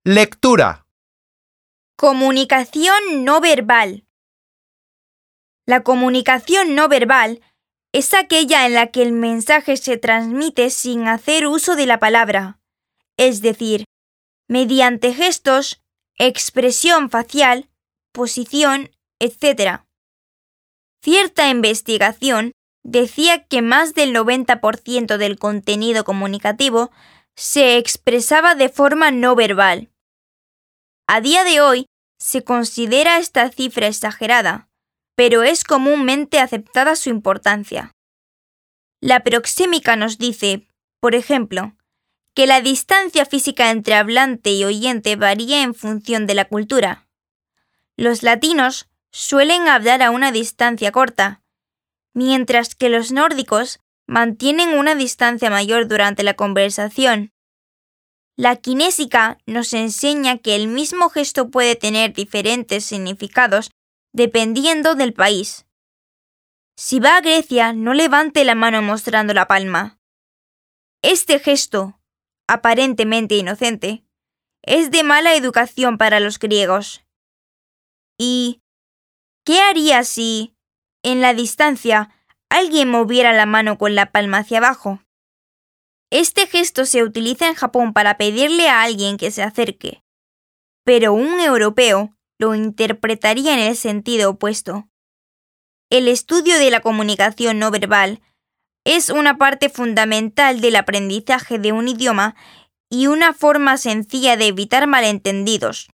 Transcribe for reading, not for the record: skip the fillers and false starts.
Lectura. Comunicación no verbal. La comunicación no verbal es aquella en la que el mensaje se transmite sin hacer uso de la palabra, es decir, mediante gestos, expresión facial, posición, etc. Cierta investigación decía que más del 90% del contenido comunicativo se expresaba de forma no verbal. A día de hoy se considera esta cifra exagerada, pero es comúnmente aceptada su importancia. La proxémica nos dice, por ejemplo, que la distancia física entre hablante y oyente varía en función de la cultura. Los latinos suelen hablar a una distancia corta, mientras que los nórdicos mantienen una distancia mayor durante la conversación. La kinésica nos enseña que el mismo gesto puede tener diferentes significados dependiendo del país. Si va a Grecia, no levante la mano mostrando la palma. Este gesto, aparentemente inocente, es de mala educación para los griegos. ¿Y qué haría si, en la distancia, alguien moviera la mano con la palma hacia abajo? Este gesto se utiliza en Japón para pedirle a alguien que se acerque, pero un europeo lo interpretaría en el sentido opuesto. El estudio de la comunicación no verbal es una parte fundamental del aprendizaje de un idioma y una forma sencilla de evitar malentendidos.